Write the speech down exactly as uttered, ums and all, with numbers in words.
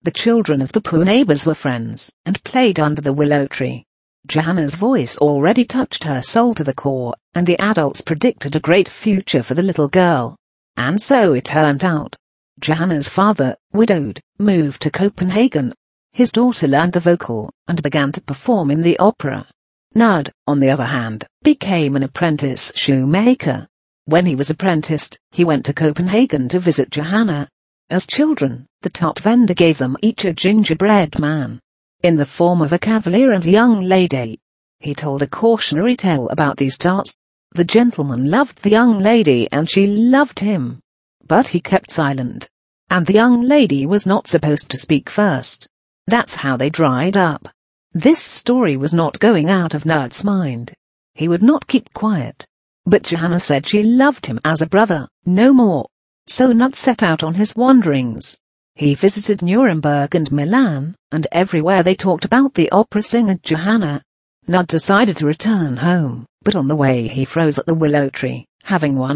The children of the poor neighbors were friends and played under the willow tree. Johanna's voice already touched her soul to the core, and the adults predicted a great future for the little girl. And so it turned out. Johanna's father, widowed, moved to Copenhagen. His daughter learned the vocal and began to perform in the opera. Knud, on the other hand, became an apprentice shoemaker. When he was apprenticed, he went to Copenhagen to visit Johanna. As children, the tot vendor gave them each a gingerbread man, in the form of a cavalier and a young lady. He told a cautionary tale about these tots. The gentleman loved the young lady and she loved him. But he kept silent. And the young lady was not supposed to speak first. That's how they dried up. This story was not going out of Knud's mind. He would not keep quiet. But Johanna said she loved him as a brother, no more. So Knud set out on his wanderings. He visited Nuremberg and Milan, and everywhere they talked about the opera singer Johanna. Knud decided to return home, but on the way he froze at the willow tree, having one